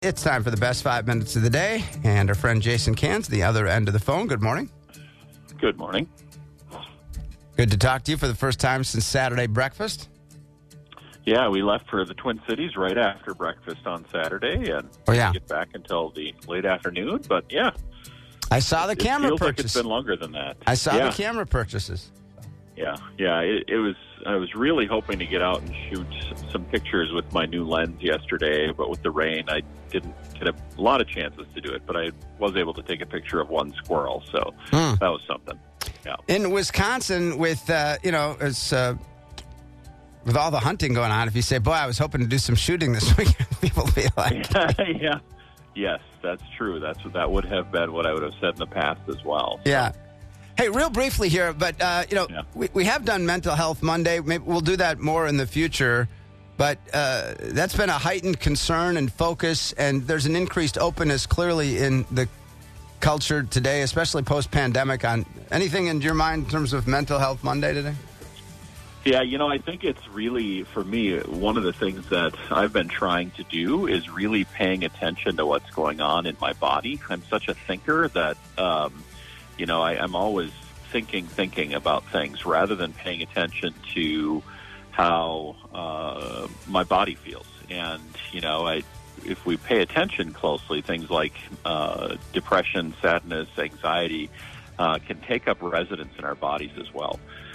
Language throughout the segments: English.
It's time for the best 5 minutes of the day, and our friend Jason Cairns, the other end of the phone. Good morning. Good morning. Good to talk to you for the first time since Saturday breakfast. Yeah, we left for the Twin Cities right after breakfast on Saturday, and yeah, didn't get back until the late afternoon. But yeah, I saw the camera feels purchase. Like it's been longer than that. I saw the camera purchases. Yeah. It was. I was really hoping to get out and shoot some pictures with my new lens yesterday, but with the rain, I didn't get a lot of chances to do it. But I was able to take a picture of one squirrel, so that was something. Yeah. In Wisconsin, with with all the hunting going on, if you say, "Boy, I was hoping to do some shooting this weekend," people will be like, "Yeah, yes, that's true. That would have been what I would have said in the past as well." So. Yeah. Hey, real briefly here, but, we have done Mental Health Monday. Maybe we'll do that more in the future. But that's been a heightened concern and focus, and there's an increased openness clearly in the culture today, especially post-pandemic. On anything in your mind in terms of Mental Health Monday today? Yeah, I think it's really, for me, one of the things that I've been trying to do is really paying attention to what's going on in my body. I'm such a thinker that... I'm always thinking about things rather than paying attention to how my body feels. And, if we pay attention closely, things like depression, sadness, anxiety can take up residence in our bodies as well.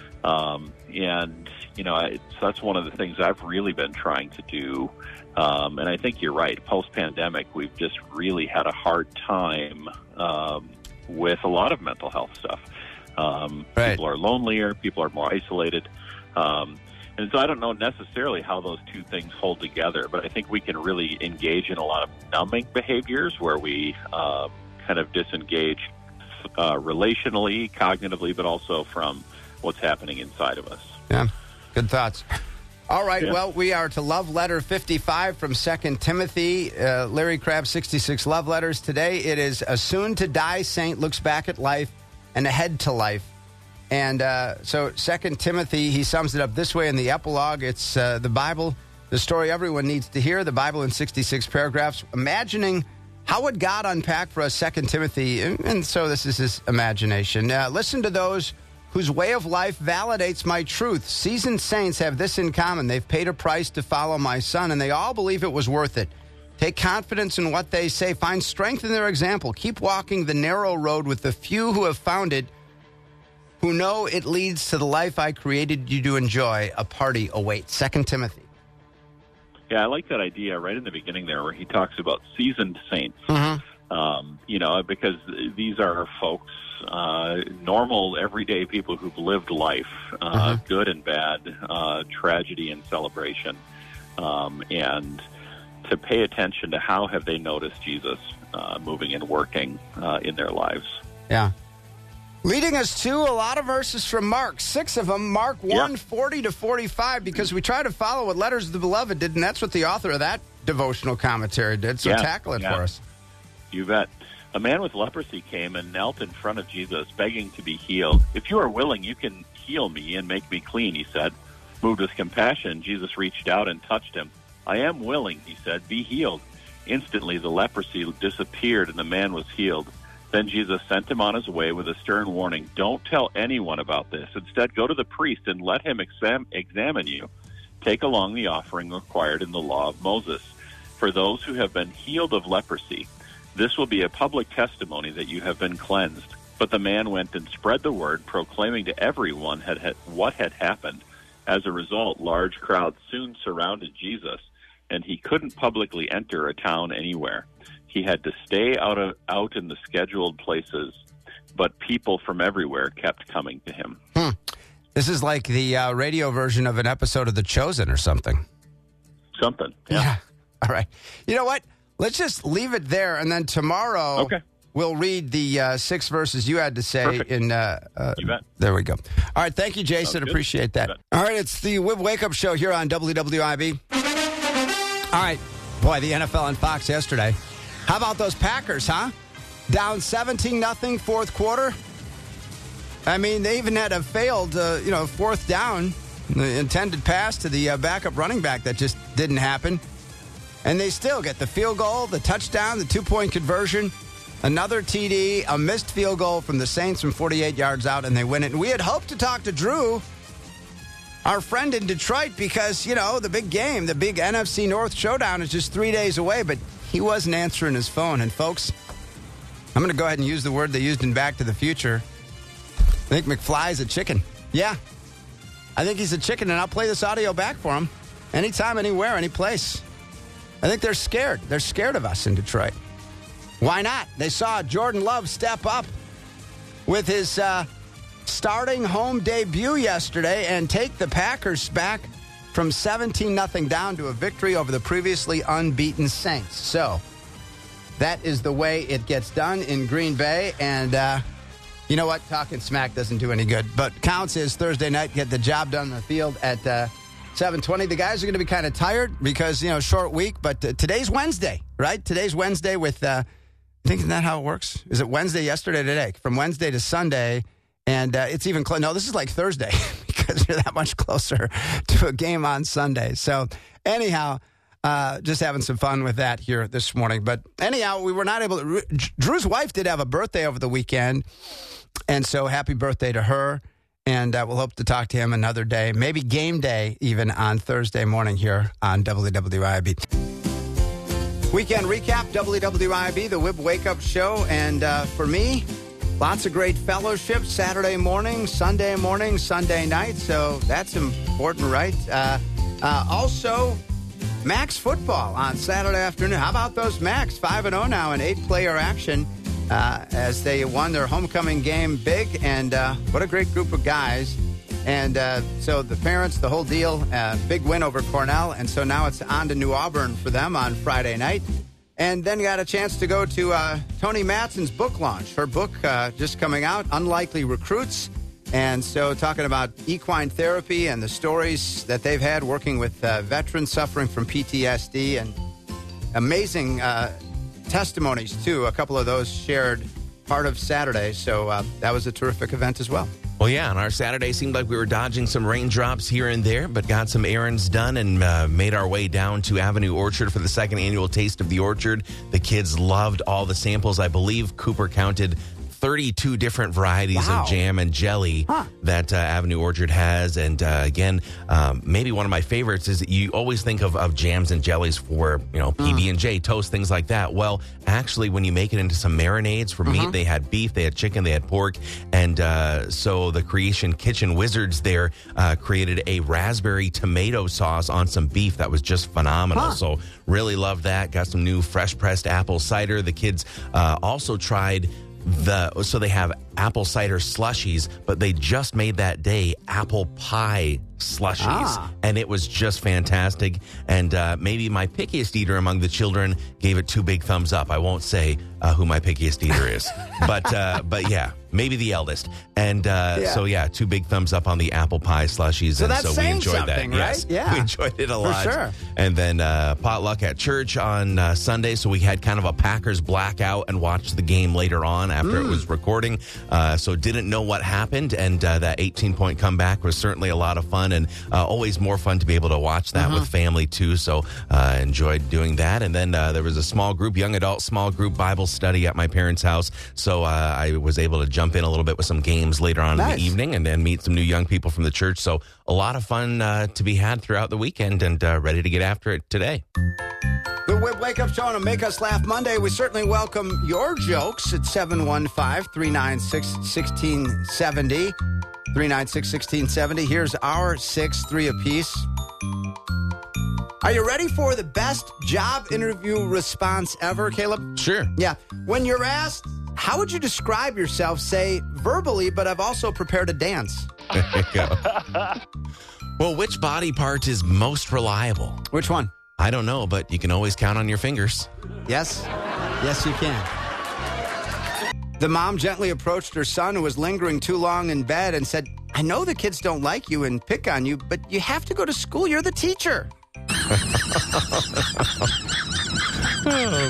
That's one of the things I've really been trying to do. And I think you're right. Post-pandemic, we've just really had a hard time with a lot of mental health stuff. Right. People are lonelier, people are more isolated. And so I don't know necessarily how those two things hold together, but I think we can really engage in a lot of numbing behaviors where we kind of disengage relationally, cognitively, but also from what's happening inside of us. Yeah, good thoughts. All right, yeah. Well, we are to Love Letter 55 from 2 Timothy. Larry Crabb, 66 love letters. Today it is a soon-to-die saint looks back at life and ahead to life. And so 2 Timothy, he sums it up this way in the epilogue. It's the Bible, the story everyone needs to hear, the Bible in 66 paragraphs, imagining how would God unpack for us 2 Timothy. And so this is his imagination. Listen to those whose way of life validates my truth. Seasoned saints have this in common. They've paid a price to follow my son, and they all believe it was worth it. Take confidence in what they say. Find strength in their example. Keep walking the narrow road with the few who have found it, who know it leads to the life I created you to enjoy. A party awaits. 2 Timothy. Yeah, I like that idea right in the beginning there where he talks about seasoned saints. Mm-hmm. Because these are folks, normal, everyday people who've lived life, good and bad, tragedy and celebration, and to pay attention to how have they noticed Jesus moving and working in their lives. Yeah. Leading us to a lot of verses from Mark, 6 of them, Mark 1, 40 to 45, because we try to follow what Letters of the Beloved did, and that's what the author of that devotional commentary did, so tackle it for us. You bet. A man with leprosy came and knelt in front of Jesus, begging to be healed. "If you are willing, you can heal me and make me clean," he said. Moved with compassion, Jesus reached out and touched him. "I am willing," he said, "be healed." Instantly, the leprosy disappeared and the man was healed. Then Jesus sent him on his way with a stern warning. "Don't tell anyone about this. Instead, go to the priest and let him examine you. Take along the offering required in the law of Moses. For those who have been healed of leprosy, this will be a public testimony that you have been cleansed." But the man went and spread the word, proclaiming to everyone what had happened. As a result, large crowds soon surrounded Jesus, and he couldn't publicly enter a town anywhere. He had to stay out in the scheduled places, but people from everywhere kept coming to him. This is like the radio version of an episode of The Chosen or something. Something, yeah. All right. You know what? Let's just leave it there, and then tomorrow we'll read the 6 verses you had to say. Perfect. In you bet. There we go. All right. Thank you, Jason. Appreciate that. All right. It's the Wib Wake Up Show here on WWIB. All right. Boy, the NFL on Fox yesterday. How about those Packers, huh? Down 17-0 fourth quarter. I mean, they even had a failed, fourth down, the intended pass to the backup running back that just didn't happen. And they still get the field goal, the touchdown, the 2-point conversion, another TD, a missed field goal from the Saints from 48 yards out, and they win it. And we had hoped to talk to Drew, our friend in Detroit, because, the big game, the big NFC North showdown is just 3 days away, but he wasn't answering his phone. And, folks, I'm going to go ahead and use the word they used in Back to the Future. I think McFly's a chicken. Yeah, I think he's a chicken, and I'll play this audio back for him anytime, anywhere, any place. I think they're scared. They're scared of us in Detroit. Why not? They saw Jordan Love step up with his starting home debut yesterday and take the Packers back from 17-0 down to a victory over the previously unbeaten Saints. So that is the way it gets done in Green Bay. And you know what? Talking smack doesn't do any good. But counts is Thursday night, get the job done on the field at 7:20. The guys are going to be kind of tired because, short week. But today's Wednesday, right? Today's Wednesday with, I think, isn't that how it works? Is it Wednesday, yesterday, today? From Wednesday to Sunday. And it's even close. No, this is like Thursday because you're that much closer to a game on Sunday. So anyhow, just having some fun with that here this morning. But anyhow, we were not able to. Drew's wife did have a birthday over the weekend. And so happy birthday to her. And we'll hope to talk to him another day, maybe game day even on Thursday morning here on WWIB. Weekend recap, WWIB, the WIB Wake Up Show. And for me, lots of great fellowships Saturday morning, Sunday night. So that's important, right? Also, Max football on Saturday afternoon. How about those Max? 5-0 now in 8-player action. As they won their homecoming game big, and what a great group of guys. And so the parents, the whole deal, big win over Cornell, and so now it's on to New Auburn for them on Friday night. And then got a chance to go to Tony Matson's book launch. Her book just coming out, Unlikely Recruits. And so talking about equine therapy and the stories that they've had working with veterans suffering from PTSD, and amazing testimonies, too. A couple of those shared part of Saturday. So that was a terrific event as well. Well, yeah, on our Saturday seemed like we were dodging some raindrops here and there, but got some errands done and made our way down to Avenue Orchard for the second annual Taste of the Orchard. The kids loved all the samples. I believe Cooper counted 32 different varieties of jam and jelly that Avenue Orchard has. And again, maybe one of my favorites is that you always think of jams and jellies for, PB&J, toast, things like that. Well, actually, when you make it into some marinades for meat, they had beef, they had chicken, they had pork. And so the Creation Kitchen Wizards there created a raspberry tomato sauce on some beef that was just phenomenal. So really loved that. Got some new fresh pressed apple cider. The kids also tried so they have apple cider slushies, but they just made that day apple pie slushies, and it was just fantastic. And maybe my pickiest eater among the children gave it 2 big thumbs up. I won't say who my pickiest eater is, but yeah, maybe the eldest. And so 2 big thumbs up on the apple pie slushies. So and that's so we enjoyed that. Right? Yes, yeah, we enjoyed it a lot. For sure. And then potluck at church on Sunday, so we had kind of a Packers blackout and watched the game later on after it was recording. So didn't know what happened, and that 18-point comeback was certainly a lot of fun, and always more fun to be able to watch that with family too. So enjoyed doing that. And then there was a small group, young adult small group Bible study at my parents' house. So I was able to jump in a little bit with some games later on in the evening, and then meet some new young people from the church. So a lot of fun to be had throughout the weekend, and ready to get after it today. The WIB Wake Up Show on a Make Us Laugh Monday. We certainly welcome your jokes at 715-396-1670. 396-1670. Here's our 6, 3 apiece. Are you ready for the best job interview response ever, Caleb? Sure. Yeah. When you're asked, how would you describe yourself, say verbally, but I've also prepared a dance? There you go. Well, which body part is most reliable? Which one? I don't know, but you can always count on your fingers. Yes. Yes, you can. The mom gently approached her son, who was lingering too long in bed, and said, I know the kids don't like you and pick on you, but you have to go to school. You're the teacher. Oh, man.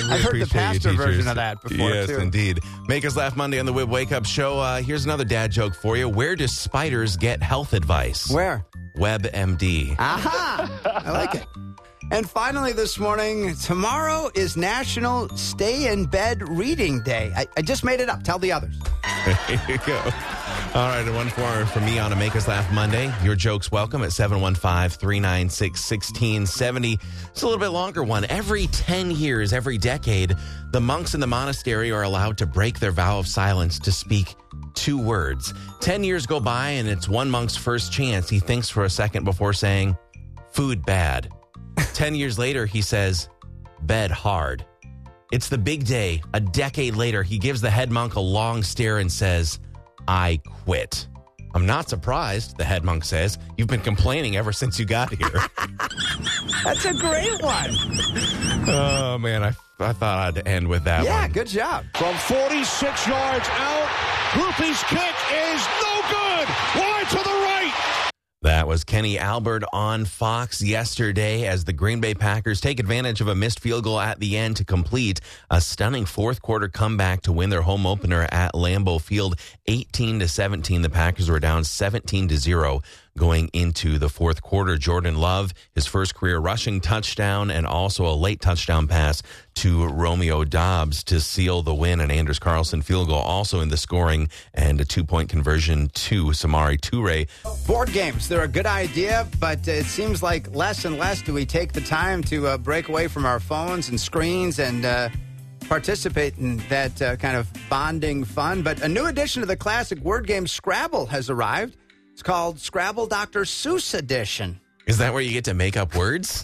I've heard the appreciate you, pastor version teachers. of that before, Yes, too. indeed. Make us laugh Monday on the Wib Wake Up Show. Here's another dad joke for you. Where do spiders get health advice? Where? WebMD. Aha! I like it. And finally this morning, tomorrow is National Stay in Bed Reading Day. I just made it up. Tell the others. There you go. All right, and one for me on a Make Us Laugh Monday. Your joke's welcome at 715-396-1670. It's a little bit longer one. Every 10 years, every decade, the monks in the monastery are allowed to break their vow of silence to speak 2 words. 10 years go by, and it's one monk's first chance. He thinks for a second before saying, food bad. 10 years later, he says, bed hard. It's the big day. A decade later, he gives the head monk a long stare and says, I quit. I'm not surprised, the head monk says. You've been complaining ever since you got here. That's a great one. Oh, man, I thought I'd end with that Yeah, one. good job. From 46 yards out, Groupie's kick is no good. Wide to the right. That was Kenny Albert on Fox yesterday as the Green Bay Packers take advantage of a missed field goal at the end to complete a stunning fourth quarter comeback to win their home opener at Lambeau Field 18-17. The Packers were down 17-0 going into the fourth quarter. Jordan Love, his first career rushing touchdown and also a late touchdown pass to Romeo Doubs to seal the win. An Anders Carlson field goal also in the scoring and a 2-point conversion to Samari Toure. Board games, they're a good idea, but it seems like less and less do we take the time to break away from our phones and screens and participate in that kind of bonding fun. But a new addition to the classic word game Scrabble has arrived. It's called Scrabble Dr. Seuss Edition. Is that where you get to make up words?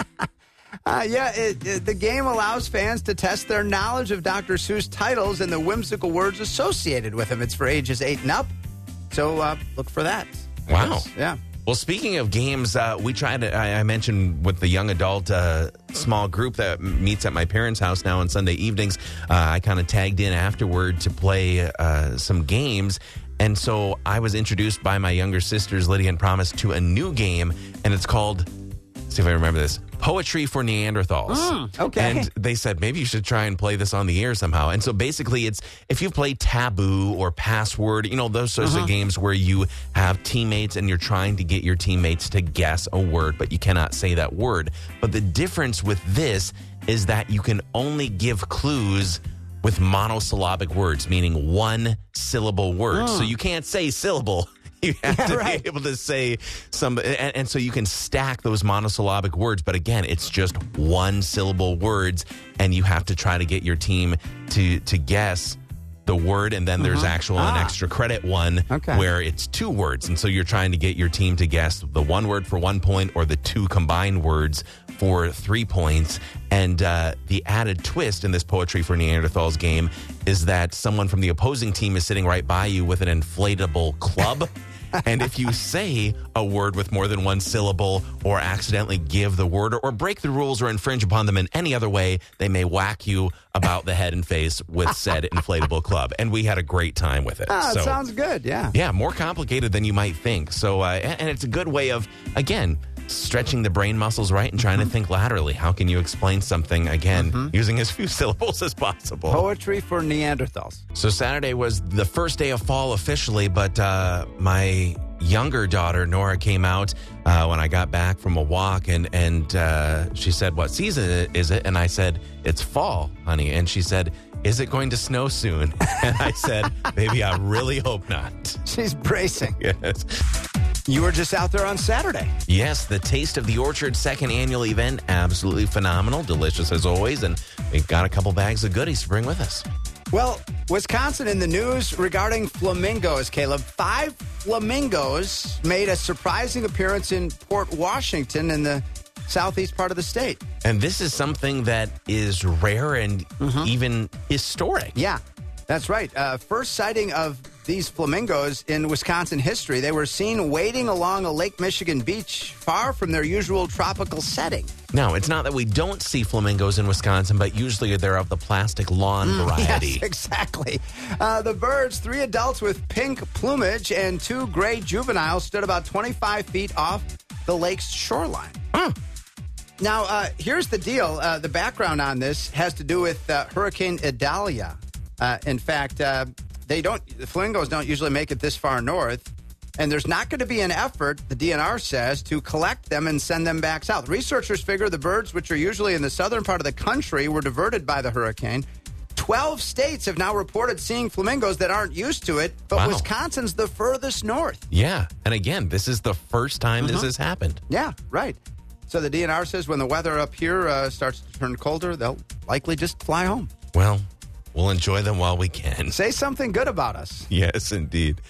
The game allows fans to test their knowledge of Dr. Seuss titles and the whimsical words associated with them. It's for ages 8 and up, so look for that. Wow. Yeah. Well, speaking of games, we tried to, I mentioned with the young adult small group that meets at my parents' house now on Sunday evenings, I kind of tagged in afterward to play some games. And so I was introduced by my younger sisters, Lydia and Promise, to a new game, and it's called, see if I remember this, Poetry for Neanderthals. Okay. And they said, maybe you should try and play this on the air somehow. And so basically it's, if you've played Taboo or Password, you know, those sorts of games where you have teammates and you're trying to get your teammates to guess a word, but you cannot say that word. But the difference with this is that you can only give clues with monosyllabic words, meaning one syllable words. So you can't say syllable. You have to be able to say some, and so you can stack those monosyllabic words. But again, it's just one syllable words, and you have to try to get your team to guess the word, and then there's actual an extra credit one where it's 2 words. And so you're trying to get your team to guess the one word for 1 point or the 2 combined words for 3 points. And the added twist in this Poetry for Neanderthals game is that someone from the opposing team is sitting right by you with an inflatable club. And if you say a word with more than 1 syllable or accidentally give the word or break the rules or infringe upon them in any other way, they may whack you about the head and face with said inflatable club. And we had a great time with it. It sounds good, yeah. Yeah, more complicated than you might think. So, and it's a good way of, again, stretching the brain muscles, right, and trying to think laterally. How can you explain something, again, using as few syllables as possible? Poetry for Neanderthals. So Saturday was the first day of fall officially, but my younger daughter, Nora, came out when I got back from a walk, and she said, what season is it? And I said, it's fall, honey. And she said, is it going to snow soon? And I said, baby, I really hope not. She's bracing. Yes. You were just out there on Saturday. Yes, the Taste of the Orchard second annual event, absolutely phenomenal, delicious as always, and we've got a couple bags of goodies to bring with us. Well, Wisconsin in the news regarding flamingos, Caleb. 5 flamingos made a surprising appearance in Port Washington in the southeast part of the state. And this is something that is rare and even historic. Yeah, that's right. First sighting of these flamingos in Wisconsin history. They were seen wading along a Lake Michigan beach far from their usual tropical setting. No, it's not that we don't see flamingos in Wisconsin, but usually they're of the plastic lawn variety. Yes, exactly. The birds, 3 adults with pink plumage and 2 gray juveniles, stood about 25 feet off the lake's shoreline. Now, here's the deal. The background on this has to do with Hurricane Idalia. In fact, the flamingos don't usually make it this far north, and there's not going to be an effort, the DNR says, to collect them and send them back south. Researchers figure the birds, which are usually in the southern part of the country, were diverted by the hurricane. 12 states have now reported seeing flamingos that aren't used to it, but Wow. Wisconsin's the furthest north. Yeah. And again, this is the first time this has happened. Yeah, right. So the DNR says when the weather up here starts to turn colder, they'll likely just fly home. Well, we'll enjoy them while we can. Say something good about us. Yes, indeed.